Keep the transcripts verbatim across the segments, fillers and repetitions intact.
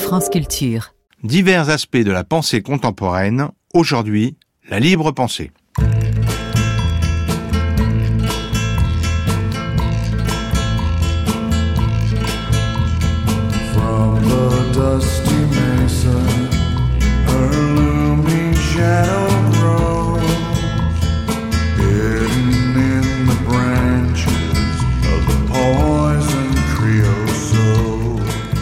France Culture. Divers aspects de la pensée contemporaine, aujourd'hui, la libre pensée. From the dusty mesa, her looming shadow grows, hidden in the branches of the poison creosote.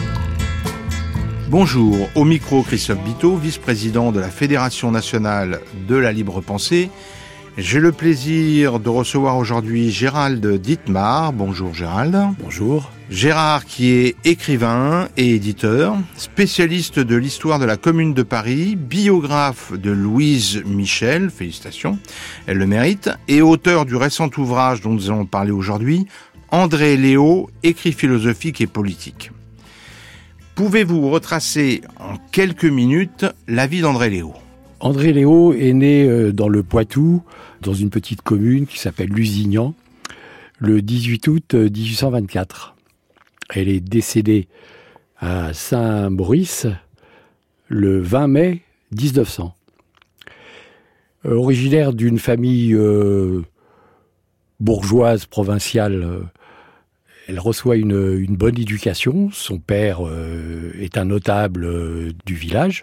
Bonjour, au micro Christophe Biteau, vice-président de la Fédération nationale de la libre pensée. J'ai le plaisir de recevoir aujourd'hui Gérald Dittmar. Bonjour Gérald. Bonjour. Gérard qui est écrivain et éditeur, spécialiste de l'histoire de la Commune de Paris, biographe de Louise Michel, félicitations, elle le mérite, et auteur du récent ouvrage dont nous allons parler aujourd'hui, André Léo, écrit philosophique et politique. Pouvez-vous retracer en quelques minutes la vie d'André Léo ? André Léo est né dans le Poitou, dans une petite commune qui s'appelle Lusignan, le dix-huit août dix-huit cent vingt-quatre. Elle est décédée à Saint-Maurice le vingt mai dix-neuf cents. Originaire d'une famille euh, bourgeoise provinciale, euh, elle reçoit une, une bonne éducation. Son père euh, est un notable euh, du village.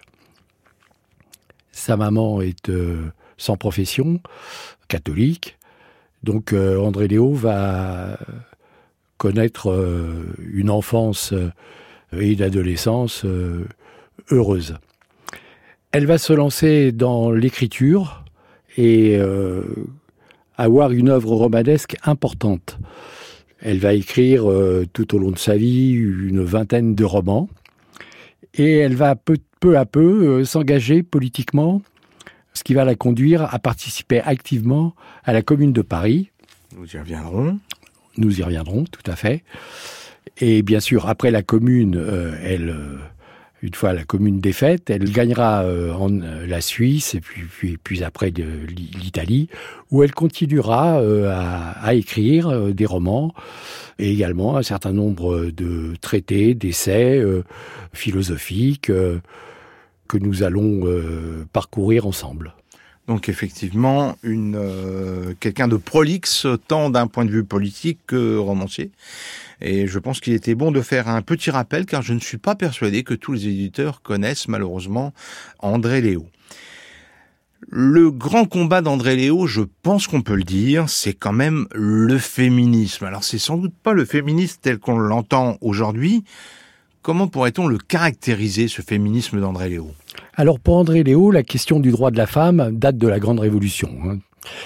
Sa maman est euh, sans profession, catholique. Donc euh, André Léo va connaître euh, une enfance euh, et une adolescence euh, heureuse. Elle va se lancer dans l'écriture et euh, avoir une œuvre romanesque importante. Elle va écrire euh, tout au long de sa vie une vingtaine de romans et elle va peu, peu à peu euh, s'engager politiquement, ce qui va la conduire à participer activement à la Commune de Paris. Nous y reviendrons. Nous y reviendrons, tout à fait. Et bien sûr, après la Commune, euh, elle, euh, une fois la Commune défaite, elle gagnera euh, en euh, la Suisse et puis, puis, puis après de, l'Italie, où elle continuera euh, à, à écrire euh, des romans et également un certain nombre de traités, d'essais euh, philosophiques euh, que nous allons euh, parcourir ensemble. Donc effectivement, une, euh, quelqu'un de prolixe, tant d'un point de vue politique que romancier. Et je pense qu'il était bon de faire un petit rappel, car je ne suis pas persuadé que tous les éditeurs connaissent malheureusement André Léo. Le grand combat d'André Léo, je pense qu'on peut le dire, c'est quand même le féminisme. Alors c'est sans doute pas le féminisme tel qu'on l'entend aujourd'hui. Comment pourrait-on le caractériser, ce féminisme d'André Léo ? Alors pour André Léo, la question du droit de la femme date de la Grande Révolution hein,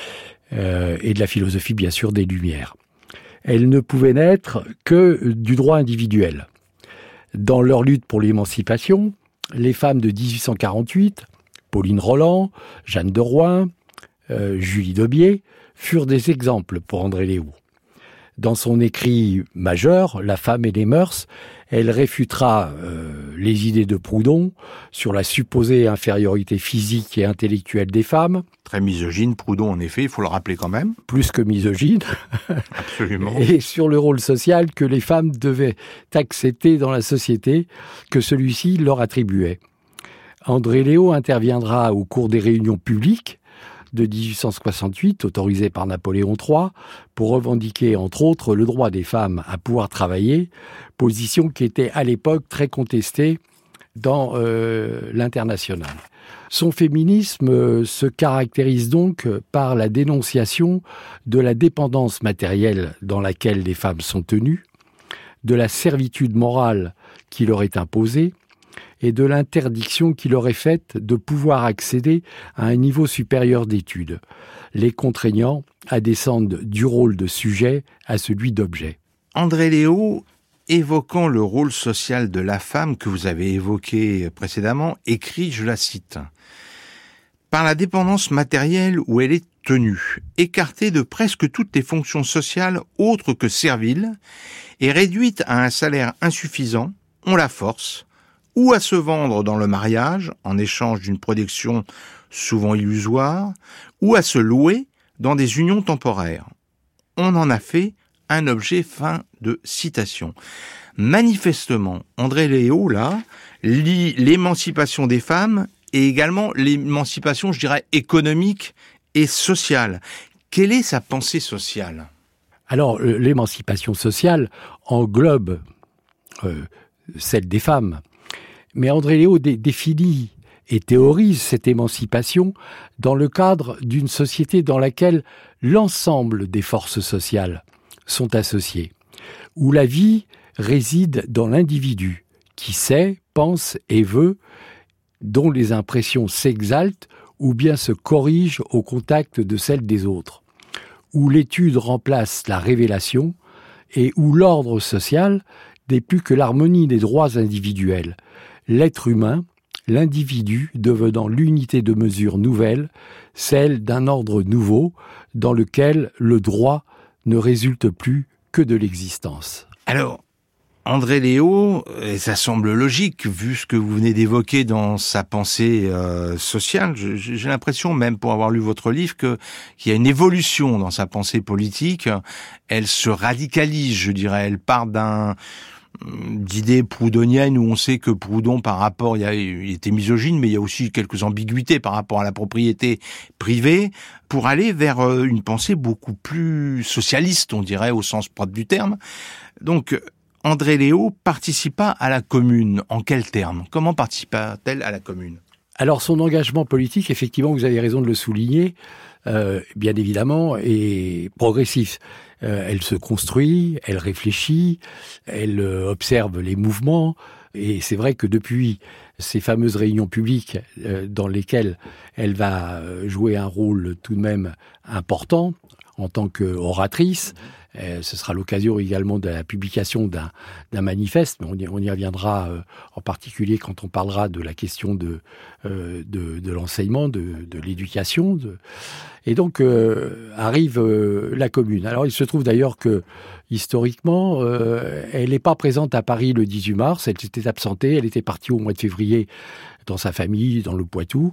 euh, et de la philosophie bien sûr des Lumières. Elle ne pouvait naître que du droit individuel. Dans leur lutte pour l'émancipation, les femmes de dix-huit cent quarante-huit, Pauline Roland, Jeanne de Rouen, euh, Julie Daubié, furent des exemples pour André Léo. Dans son écrit majeur, La femme et les mœurs, elle réfutera euh, les idées de Proudhon sur la supposée infériorité physique et intellectuelle des femmes. Très misogyne, Proudhon en effet, il faut le rappeler quand même. Plus que misogyne. Absolument. Et sur le rôle social que les femmes devaient accepter dans la société, que celui-ci leur attribuait. André Léo interviendra au cours des réunions publiques de dix-huit cent soixante-huit, autorisé par Napoléon trois, pour revendiquer, entre autres, le droit des femmes à pouvoir travailler, position qui était à l'époque très contestée dans euh, l'international. Son féminisme euh, se caractérise donc par la dénonciation de la dépendance matérielle dans laquelle les femmes sont tenues, de la servitude morale qui leur est imposée, et de l'interdiction qui leur est faite de pouvoir accéder à un niveau supérieur d'études, les contraignant à descendre du rôle de sujet à celui d'objet. André Léo, évoquant le rôle social de la femme que vous avez évoqué précédemment, écrit, je la cite, « Par la dépendance matérielle où elle est tenue, écartée de presque toutes les fonctions sociales autres que serviles, et réduite à un salaire insuffisant, on la force, ou à se vendre dans le mariage en échange d'une protection souvent illusoire, ou à se louer dans des unions temporaires. On en a fait un objet » fin de citation. Manifestement, André Léo, là, lit l'émancipation des femmes et également l'émancipation, je dirais, économique et sociale. Quelle est sa pensée sociale ? Alors, l'émancipation sociale englobe euh, celle des femmes. Mais André Léo dé- définit et théorise cette émancipation dans le cadre d'une société dans laquelle l'ensemble des forces sociales sont associées, où la vie réside dans l'individu, qui sait, pense et veut, dont les impressions s'exaltent ou bien se corrigent au contact de celles des autres, où l'étude remplace la révélation et où l'ordre social n'est plus que l'harmonie des droits individuels, l'être humain, l'individu devenant l'unité de mesure nouvelle, celle d'un ordre nouveau dans lequel le droit ne résulte plus que de l'existence. Alors, André Léo, et ça semble logique vu ce que vous venez d'évoquer dans sa pensée euh, sociale, je, j'ai l'impression même pour avoir lu votre livre que qu'il y a une évolution dans sa pensée politique, elle se radicalise, je dirais, elle part d'un d'idées proudhoniennes où on sait que Proudhon, par rapport, il, y a, il était misogyne, mais il y a aussi quelques ambiguïtés par rapport à la propriété privée, pour aller vers une pensée beaucoup plus socialiste, on dirait, au sens propre du terme. Donc, André Léo participa à la Commune. En quels termes ? Comment participa-t-elle à la Commune ? Alors, son engagement politique, effectivement, vous avez raison de le souligner, euh, bien évidemment, est progressif. Euh, elle se construit, elle réfléchit, elle euh, observe les mouvements, et c'est vrai que depuis ces fameuses réunions publiques euh, dans lesquelles elle va jouer un rôle tout de même important en tant qu'oratrice, euh, ce sera l'occasion également de la publication d'un, d'un manifeste, mais on y, on y reviendra euh, en particulier quand on parlera de la question de, euh, de, de l'enseignement, de, de l'éducation. De... Et donc euh, arrive euh, la Commune. Alors il se trouve d'ailleurs que historiquement, euh, elle n'est pas présente à Paris le dix-huit mars, elle s'était absentée, elle était partie au mois de février dans sa famille, dans le Poitou.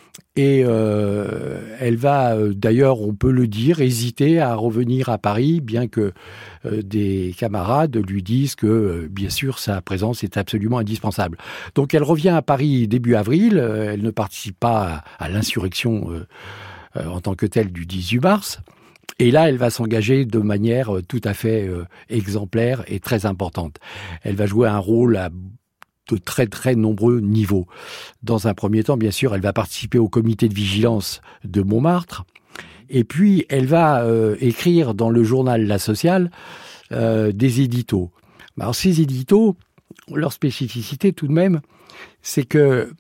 Et euh, elle va, euh, d'ailleurs, on peut le dire, hésiter à revenir à Paris, bien que euh, des camarades lui disent que, euh, bien sûr, sa présence est absolument indispensable. Donc elle revient à Paris début avril, euh, elle ne participe pas à, à l'insurrection euh, euh, en tant que telle du dix-huit mars. Et là, elle va s'engager de manière euh, tout à fait euh, exemplaire et très importante. Elle va jouer un rôle à de très très nombreux niveaux. Dans un premier temps, bien sûr, elle va participer au comité de vigilance de Montmartre, et puis elle va euh, écrire dans le journal La Sociale euh, des éditos. Alors ces éditos, leur spécificité tout de même, c'est que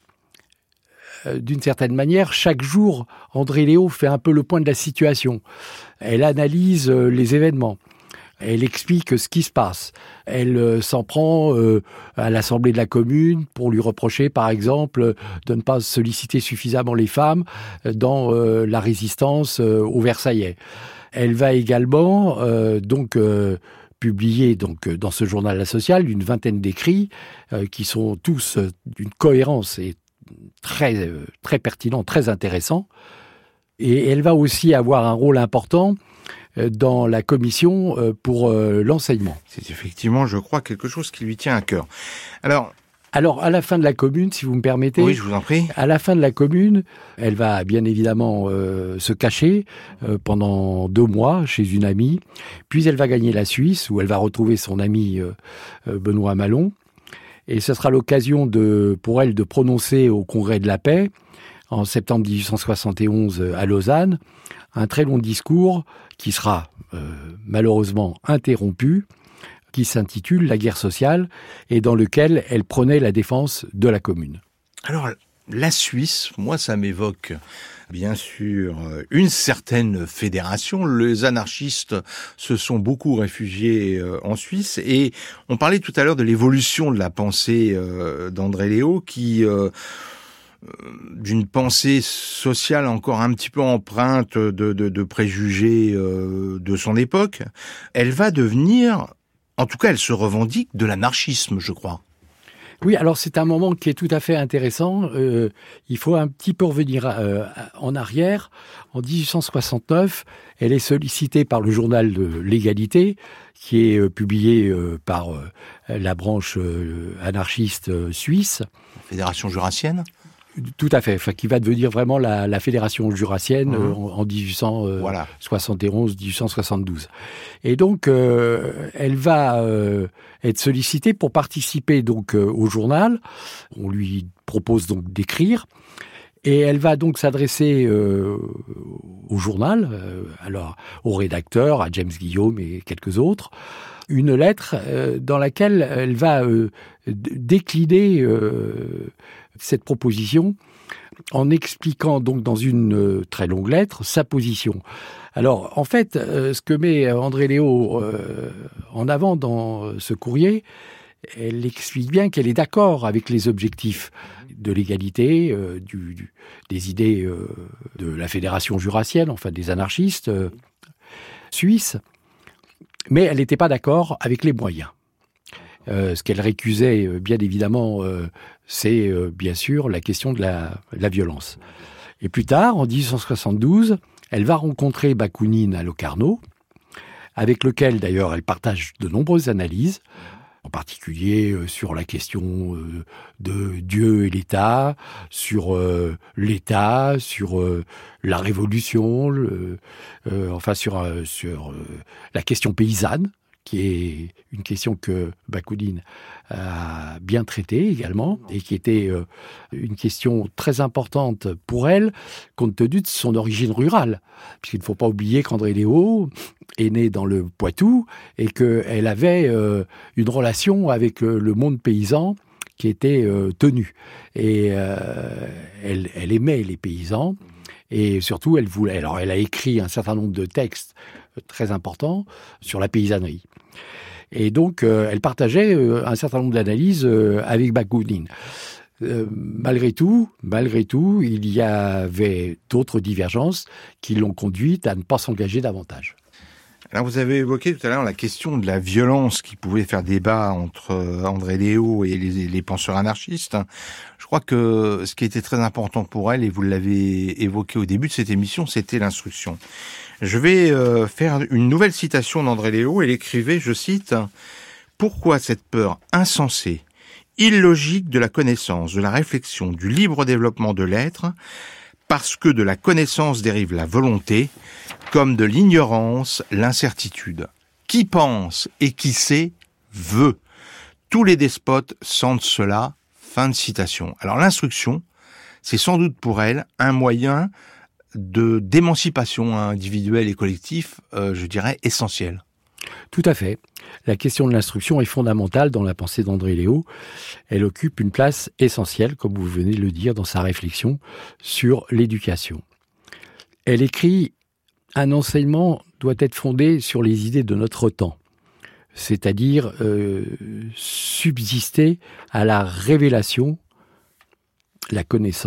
euh, d'une certaine manière, chaque jour, André Léo fait un peu le point de la situation. Elle analyse euh, les événements. Elle explique ce qui se passe. Elle euh, s'en prend euh, à l'Assemblée de la Commune pour lui reprocher, par exemple, de ne pas solliciter suffisamment les femmes dans euh, la résistance euh, aux Versaillais. Elle va également euh, donc euh, publier donc dans ce journal La Sociale une vingtaine d'écrits euh, qui sont tous euh, d'une cohérence et très euh, très pertinents, très intéressants. Et elle va aussi avoir un rôle important dans la commission pour l'enseignement. C'est effectivement, je crois, quelque chose qui lui tient à cœur. Alors, Alors, à la fin de la Commune, si vous me permettez... Oui, je vous en prie. À la fin de la Commune, elle va bien évidemment euh, se cacher euh, pendant deux mois chez une amie, puis elle va gagner la Suisse, où elle va retrouver son ami euh, Benoît Malon, et ce sera l'occasion de, pour elle de prononcer au Congrès de la Paix, en septembre dix-huit cent soixante et onze à Lausanne, un très long discours qui sera euh, malheureusement interrompu, qui s'intitule « La guerre sociale » et dans lequel elle prenait la défense de la Commune. Alors, la Suisse, moi, ça m'évoque bien sûr une certaine fédération. Les anarchistes se sont beaucoup réfugiés en Suisse et on parlait tout à l'heure de l'évolution de la pensée d'André Léo qui... d'une pensée sociale encore un petit peu empreinte de, de, de préjugés euh, de son époque, elle va devenir, en tout cas elle se revendique de l'anarchisme, je crois. Oui, alors c'est un moment qui est tout à fait intéressant. Euh, il faut un petit peu revenir euh, en arrière. En dix-huit cent soixante-neuf, elle est sollicitée par le journal de l'Égalité, qui est euh, publié euh, par euh, la branche euh, anarchiste euh, suisse. Fédération jurassienne. Tout à fait, enfin, qui va devenir vraiment la, la fédération jurassienne Mmh. euh, en, en dix-huit cent soixante et onze dix-huit cent soixante-douze. Et donc, euh, elle va euh, être sollicitée pour participer donc euh, au journal. On lui propose donc d'écrire. Et elle va donc s'adresser euh, au journal, euh, alors au rédacteur, à James Guillaume et quelques autres, une lettre euh, dans laquelle elle va euh, décliner euh, cette proposition en expliquant donc dans une euh, très longue lettre sa position. Alors en fait, euh, ce que met André Léo euh, en avant dans ce courrier, elle explique bien qu'elle est d'accord avec les objectifs de l'égalité, euh, du, du, des idées euh, de la fédération jurassienne, enfin des anarchistes euh, suisses, mais elle n'était pas d'accord avec les moyens. Euh, ce qu'elle récusait, euh, bien évidemment, euh, c'est euh, bien sûr la question de la, la violence. Et plus tard, en dix-huit cent soixante-douze, elle va rencontrer Bakounine à Locarno, avec lequel d'ailleurs elle partage de nombreuses analyses, en particulier euh, sur la question euh, de Dieu et l'État, sur euh, l'État, sur euh, la Révolution, le, euh, enfin sur, euh, sur euh, la question paysanne, qui est une question que Bakounine a bien traitée également, et qui était euh, une question très importante pour elle, compte tenu de son origine rurale. Puisqu'il ne faut pas oublier qu'André Léo est né dans le Poitou, et qu'elle avait euh, une relation avec euh, le monde paysan qui était euh, tenue. Et euh, elle, elle aimait les paysans, et surtout, elle voulait... Alors, elle a écrit un certain nombre de textes très importants sur la paysannerie. Et donc, euh, elle partageait euh, un certain nombre d'analyses euh, avec Bakounine. Euh, malgré tout, malgré tout, il y avait d'autres divergences qui l'ont conduite à ne pas s'engager davantage. Alors vous avez évoqué tout à l'heure la question de la violence qui pouvait faire débat entre André Léo et les, les penseurs anarchistes. Je crois que ce qui était très important pour elle, et vous l'avez évoqué au début de cette émission, c'était l'instruction. Je vais euh, faire une nouvelle citation d'André Léo. Elle écrivait, je cite, « Pourquoi cette peur insensée, illogique de la connaissance, de la réflexion, du libre développement de l'être, parce que de la connaissance dérive la volonté, comme de l'ignorance, l'incertitude. Qui pense et qui sait, veut. Tous les despotes sentent cela. » Fin de citation. Alors l'instruction, c'est sans doute pour elle un moyen de d'émancipation individuelle et collective, euh, je dirais, essentiel. Tout à fait. La question de l'instruction est fondamentale dans la pensée d'André Léo. Elle occupe une place essentielle, comme vous venez de le dire, dans sa réflexion sur l'éducation. Elle écrit « Un enseignement doit être fondé sur les idées de notre temps, c'est-à-dire euh, subsister à la révélation, la connaissance ».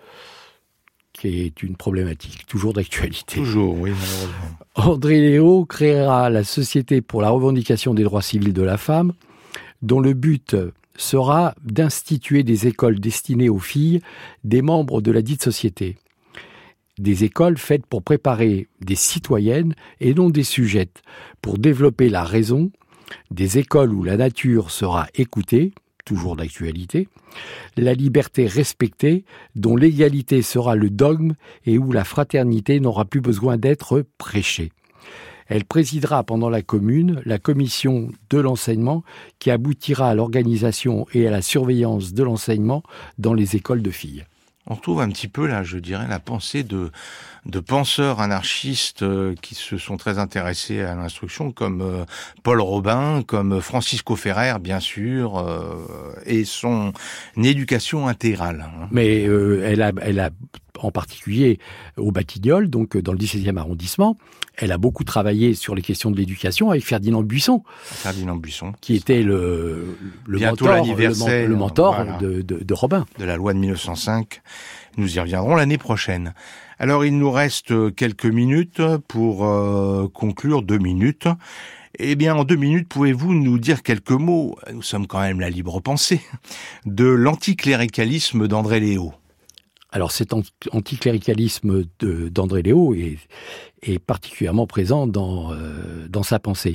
Qui est une problématique toujours d'actualité. Toujours, oui, malheureusement. André Léo créera la Société pour la revendication des droits civils de la femme, dont le but sera d'instituer des écoles destinées aux filles des membres de la dite société. Des écoles faites pour préparer des citoyennes et non des sujettes, pour développer la raison, des écoles où la nature sera écoutée, toujours d'actualité, la liberté respectée, dont l'égalité sera le dogme et où la fraternité n'aura plus besoin d'être prêchée. Elle présidera pendant la Commune la commission de l'enseignement qui aboutira à l'organisation et à la surveillance de l'enseignement dans les écoles de filles. On retrouve un petit peu, là, je dirais, la pensée de, de penseurs anarchistes euh, qui se sont très intéressés à l'instruction, comme euh, Paul Robin, comme Francisco Ferrer, bien sûr, euh, et son éducation intégrale. Mais euh, elle a, elle a, en particulier au Batignolles, donc dans le dix-septième arrondissement, elle a beaucoup travaillé sur les questions de l'éducation avec Ferdinand Buisson. Ferdinand Buisson. Qui était le, le Bientôt mentor, l'anniversaire, le, le mentor voilà, de, de, de Robin. De la loi de mille neuf cent cinq. Nous y reviendrons l'année prochaine. Alors, il nous reste quelques minutes pour euh, conclure, deux minutes. Eh bien, en deux minutes, pouvez-vous nous dire quelques mots, nous sommes quand même la libre pensée, de l'anticléricalisme d'André Léo? Alors cet anticléricalisme de, d'André Léo est, est particulièrement présent dans, euh, dans sa pensée.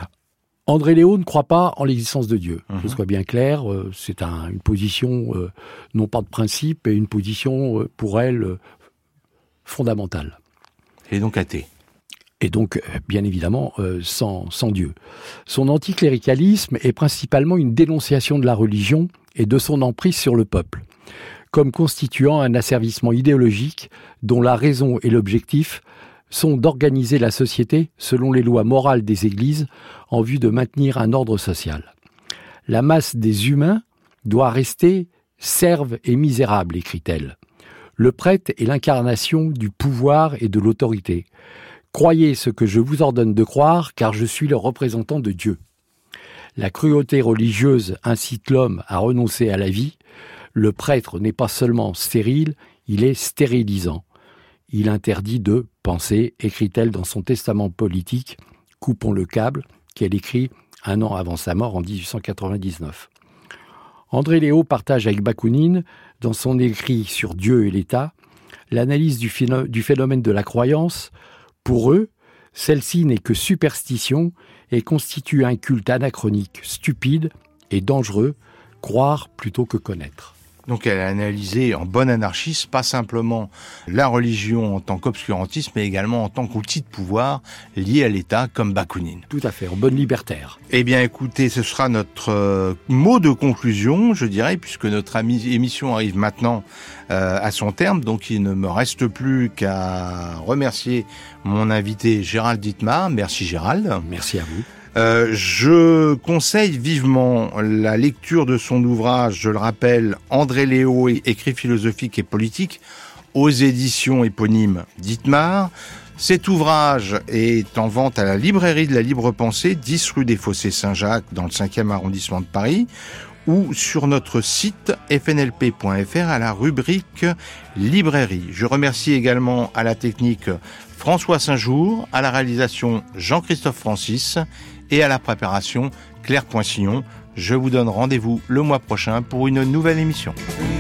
André Léo ne croit pas en l'existence de Dieu. Mmh. Que ce soit bien clair, euh, c'est un, une position euh, non pas de principe, et une position euh, pour elle euh, fondamentale. Il est donc athée. Et donc, bien évidemment, euh, sans, sans Dieu. Son anticléricalisme est principalement une dénonciation de la religion et de son emprise sur le peuple, comme constituant un asservissement idéologique dont la raison et l'objectif sont d'organiser la société selon les lois morales des églises en vue de maintenir un ordre social. La masse des humains doit rester serve et misérable, écrit-elle. Le prêtre est l'incarnation du pouvoir et de l'autorité. Croyez ce que je vous ordonne de croire, car je suis le représentant de Dieu. La cruauté religieuse incite l'homme à renoncer à la vie. Le prêtre n'est pas seulement stérile, il est stérilisant. Il interdit de penser, écrit-elle dans son testament politique, Coupons le câble, qu'elle écrit un an avant sa mort en dix-huit cent quatre-vingt-dix-neuf. André Léo partage avec Bakounine, dans son écrit sur Dieu et l'État, l'analyse du phénomène de la croyance. Pour eux, celle-ci n'est que superstition et constitue un culte anachronique, stupide et dangereux, croire plutôt que connaître. Donc elle a analysé en bonne anarchiste, pas simplement la religion en tant qu'obscurantisme, mais également en tant qu'outil de pouvoir lié à l'État, comme Bakounine. Tout à fait, en bonne libertaire. Eh bien écoutez, ce sera notre euh, mot de conclusion, je dirais, puisque notre ami- émission arrive maintenant euh, à son terme, donc il ne me reste plus qu'à remercier mon invité Gérald Dittmar. Merci Gérald. Merci à vous. Euh, je conseille vivement la lecture de son ouvrage, je le rappelle, André Léo, écrit philosophique et politique, aux éditions éponymes Dittmar. Cet ouvrage est en vente à la librairie de la Libre Pensée, dix rue des Fossés Saint-Jacques, dans le cinquième arrondissement de Paris, ou sur notre site f n l p point f r à la rubrique librairie. Je remercie également à la technique François Saint-Jour, à la réalisation Jean-Christophe Francis et à la préparation Claire Poinsillon. Je vous donne rendez-vous le mois prochain pour une nouvelle émission.